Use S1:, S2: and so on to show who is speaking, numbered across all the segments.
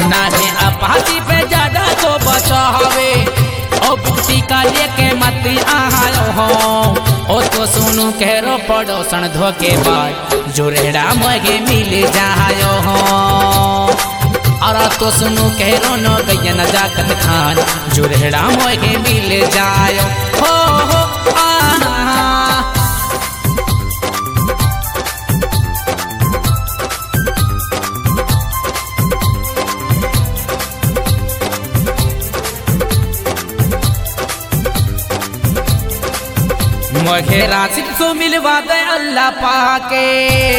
S1: नारे अपाची पे ज्यादा को बचावे ओ बिकटी का लेके मत आयो हो ओ तो सुनु कहो पड़ोसन धोखेबाज जुरेड़ा मोगे मिल जायो हो और तो सुनु कहो न गैया नजाकत खान जुरेड़ा मोगे मिल जायो हो मोगे राशिद को मिलवा दे अल्लाह पाके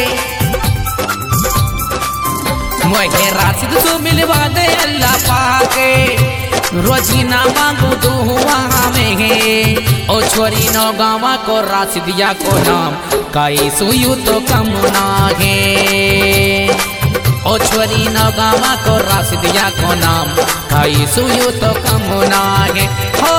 S1: मोगे राशिद को मिलवा दे अल्लाह पाके रोजीना मांगू दुआ में ओ छोरी नौ गावा को राशिदिया को नाम काई सुयू तो कम ना है ओ छोरी नौ गावा को राशिदिया को नाम काई सुयू तो कम ना है हो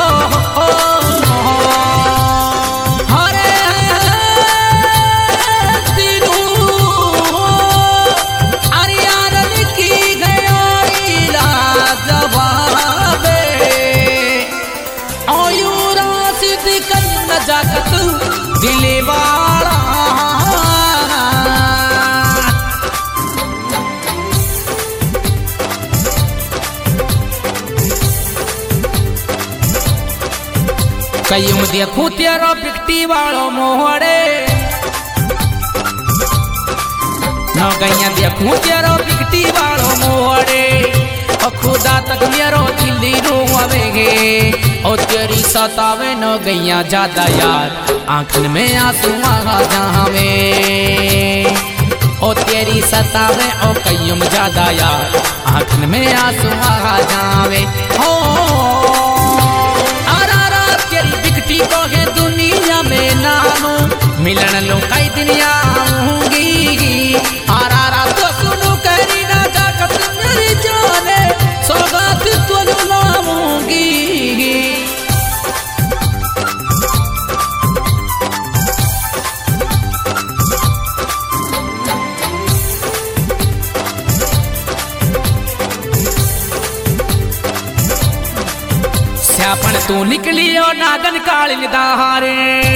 S1: दिलवाड़ा कयूं देखूं तेरो बिकटी वालो मोहड़े न गैया देखूं तेरो बिकटी वालो मोहड़े खुदा तक मेरो दिल्ली रोवेगे ओ तेरी सतावे न गैया ज्यादा यार आंखन में आंसू आ जावे ओ तेरी सतावे ओ कयूं ज्यादा यार आंखन में आंसू आ जावे हो आरा तेरी बिकटी को है दुनिया में नामो मिलन लो कई दिन आऊंगी आरा तो सुनो करी ना जाकत मेरी जाने सौगात तो लाऊंगी स्यापन तू निकलियो नागन कालिन दाहारे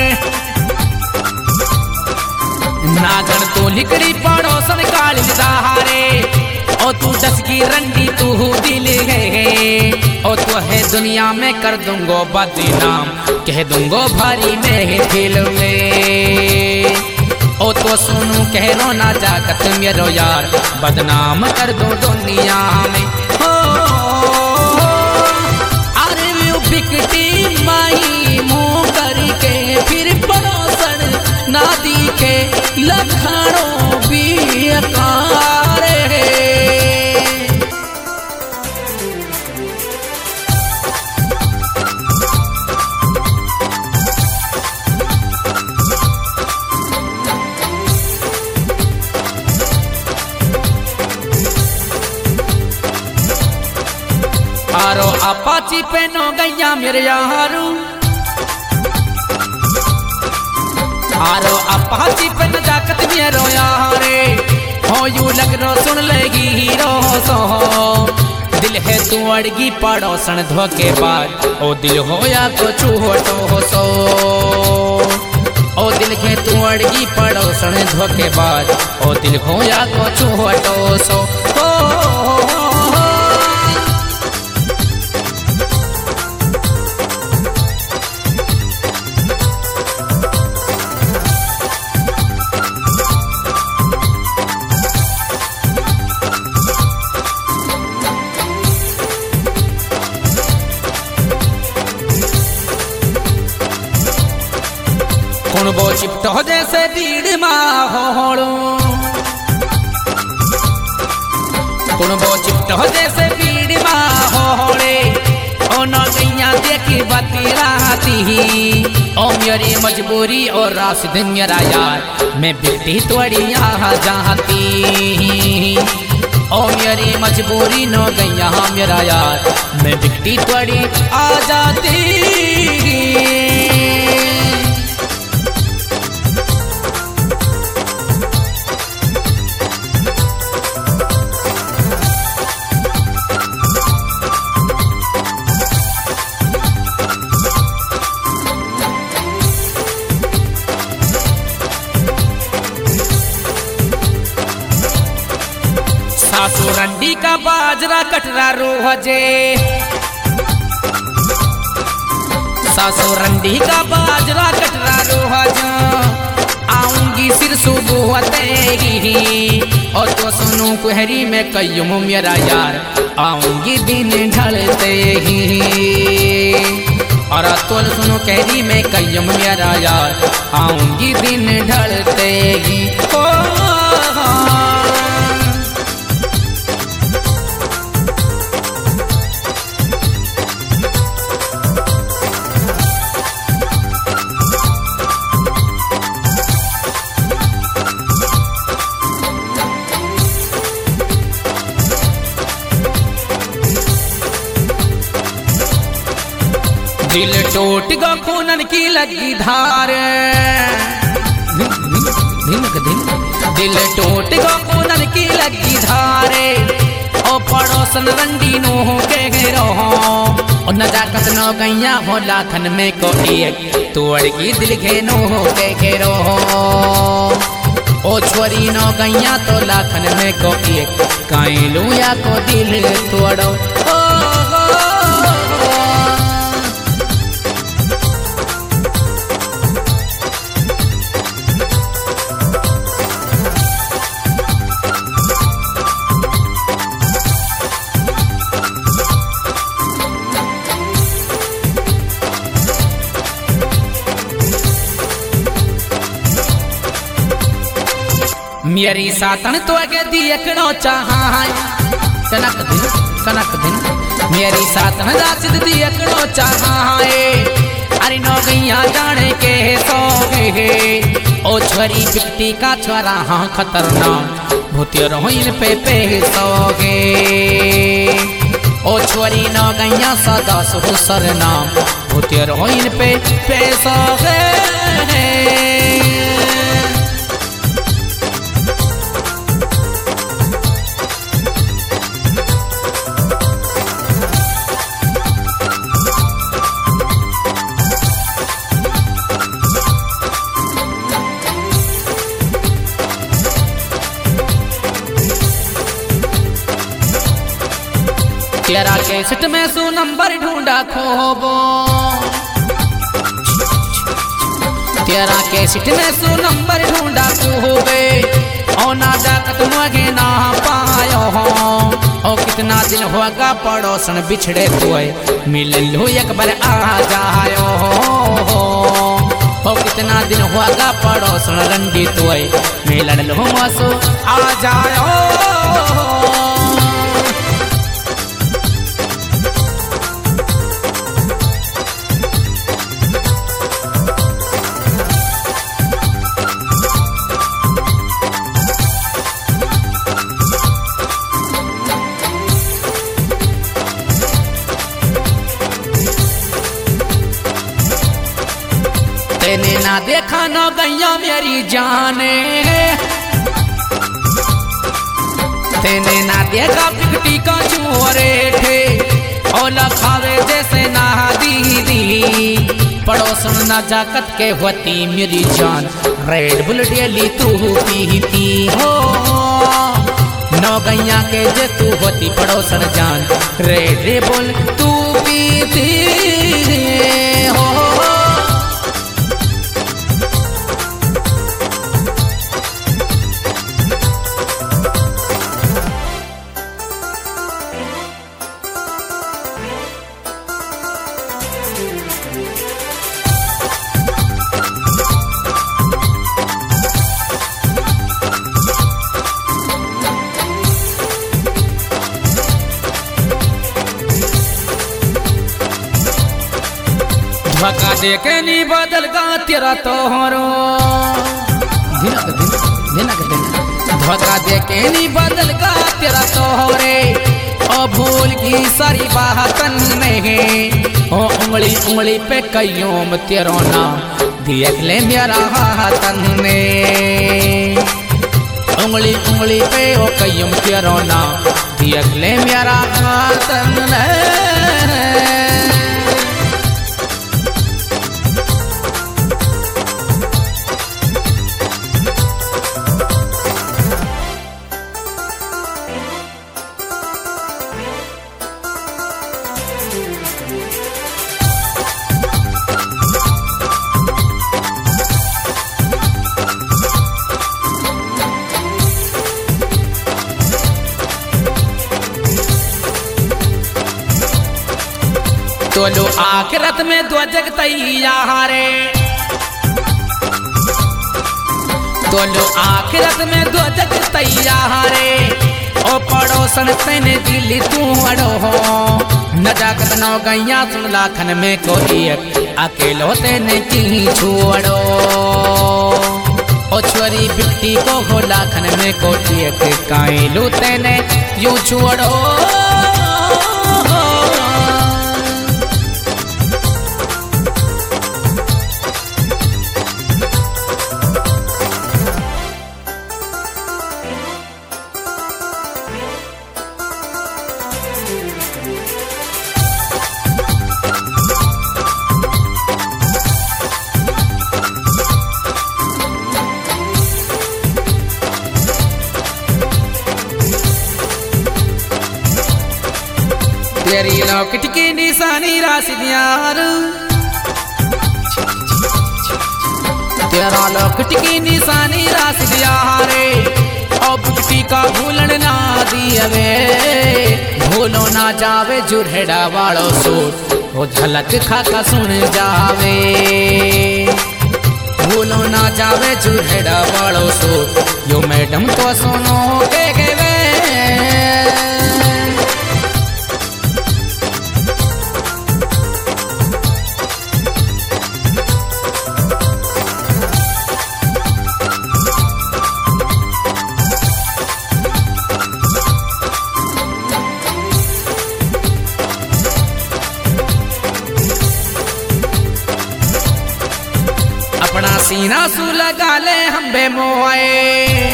S1: नागन तू निकली पड़ोसन कालिन दाहारे ओ तू दस की रंडी तू दिल है ओ तू है दुनिया में कर दूंगो बदनाम कह दूंगो भारी में दिल में ओ तो सुनू कह रो ना जाकत मेरो यार बदनाम कर दो दुनिया में हो अरे वो बिकटी माई मुँह करके फिर पड़ोसन नादी के लखनों भी अकारे आरो अपाची पे नो गैया मेरे यारू आरो अपाची पे न जाकत मेरो यारे हो यू लग रो सुन लेगी हीरो सो दिल है तू अड़गी पड़ोसन धोखेबाज ओ दिल होया को चूहटो हो सो ओ दिल के तू अड़गी पड़ोसन धोखेबाज ओ दिल होया को चूहटो सो वो चिपटो जैसे भीड़ माहौलो वो चिपटो जैसे भीड़ माहौले ओ न गैया देखी बाती राती ओ मेरी मजबूरी और राशिद मेरा यार मैं बिकटी तोड़ी यहाँ जाती ओ मेरी मजबूरी न गैया मेरा यार मैं बिकटी तोड़ी आ जाती सासू रंडी का बाजरा कटरा रोहजे, सासू रंडी का बाजरा कटरा रोहजा, आऊंगी सिर सुबह तेगी और तो सुनू कुहरी में कयूं मेरा यार, आऊंगी दिन ढलते ही और तो सुनो कहरी में कयूं मेरा यार, आऊंगी दिन ढलते ही। दिल टूट गो खूनन की लगी धार, दिल टूट गो खूनन की लगी धारे, ओ पड़ोसन रंडी नो हो के रहो, और नजाकत नो गैया हो लाखन में को एक, तोड़ की दिल के नो हो के रहो, ओ छोरी नो गैया तो लाखन में को एक, काई लूया को दिल तोड़ो। मेरी सातन तो आगे दियकनो चाहाय, कनक दिन मेरी सातन रासिद दियकनो चाहाय, अरे नो गैया जाने के सोगे, ओ छोरी बिकटी का छोरा हाँ खतरनाक, भूतिया रोहिन पे सोगे, ओ छोरी नो गैया सदा सुसर नाम, भूतिया रोहिन पे सोगे। तेरा कैसेट में सू नंबर ढूंढा खोबो, तेरा कैसेट में सू नंबर ढूंढा खोबे, और ना जाकत मगे ना पायो हो, और कितना दिन होगा पड़ोसन बिछड़े तुए, मिल लो एक बार आ जायो हो, और कितना दिन होगा पड़ोसन रंडी तुए, मिल लो मसो आ जायो। तेने ना देखा ना गैया मेरी जाने, तेने ना देखा बिकटी का चुरे थे, और लखावे जैसे ना दीदी, पड़ोसन ना जाकत के होती मेरी जान, रेड बुल डेली तू पीती हो, नौ गैया के जे तू होती पड़ोसन जान, रेड बुल तू पीती हो। धोखा दे के नी बदल गा तेरा तोहरो, दिनक दिन धोखा दे के नी बदल गा तेरा तोहरे, ओ भूल की सारी बातन में, ओ उंगली उंगली पे कयूं तेरो नाम, देख ले मेरा हाथन में, उंगली उंगली पे ओ कयूं तेरो नाम, देख ले मेरा हाथन में। तोलो आखिरत में दो जग तैयारे, तोलो आखिरत में दो जग तैयारे। ओ पड़ोसन तेने दिल तू अड़ो हो, नजाकत नौ गैया सुन लाखन में कोई अकेलो तेने की छोड़ो। ओ छोरी बिकटी को हो लाखन में कोई कायलू तेने यूं छोड़ो। तेरी लॉकेट की निशानी राशिदियार, तेरा लॉकेट की निशानी राशिदियारे। और बिकटी का भूलन ना दियवे, भूलो ना जावे जुरहेड़ा वालो सूट, वो झलक खाका सुन जावे। भूलो ना जावे जुरहेड़ा वालो सूट, यो मैडम तो सुनो के वे। अपना सीना सू लगा ले हम बेमोए,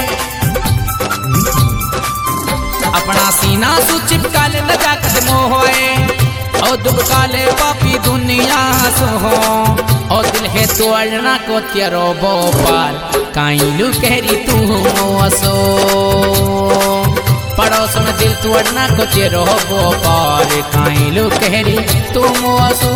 S1: अपना सीना सू चिपका ले नजाकत मोए। और दुबका ले पापी दुनिया सो हो, और दिल है तोड़ना को तेरो बोपार, काइलू कहरी तू मोसो। पड़ोसन दिल तोड़ना को तेरो बोपार, काइलू कहरी तू मोसो।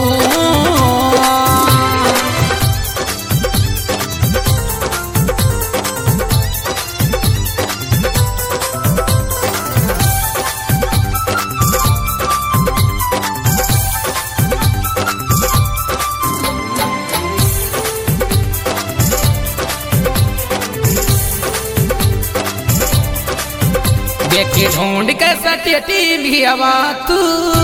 S1: देखे ढूंढ के सटेटी भी हवा तू,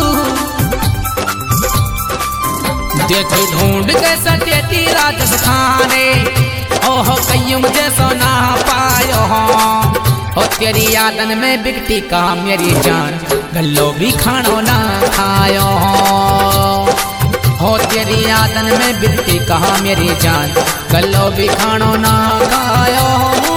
S1: देखे ढूंढ के सटेटी राजस्थाने। ओहो कयूं जैसो ना पायो हो, ओ तेरी यादन में बिकटी का मेरी जान, गल्लो भी खानो ना खायो हो। तेरी यादन में बिकटी का मेरी जान, गल्लो भी खानो ना खायो हो।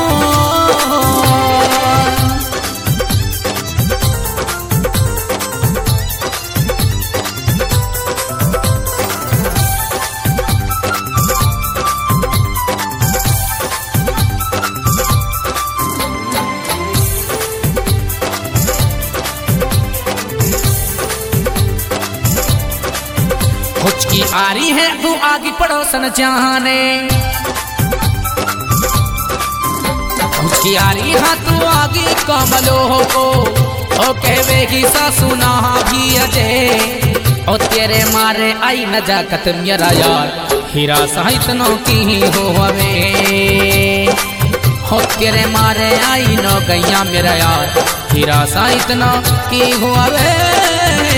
S1: हुचकी आ रही है तू आगे पड़ोसन जाने, हुचकी आ रही है तू आगे कमलो को। ओ कहवेगी सासू ना भी अजय, ओ तेरे मारे आई नजाकत मेरा यार, हीरा साहितनो की हो हवे। हो तेरे मारे आई नो गैया मेरा यार, हीरा साहितनो की हो हवे।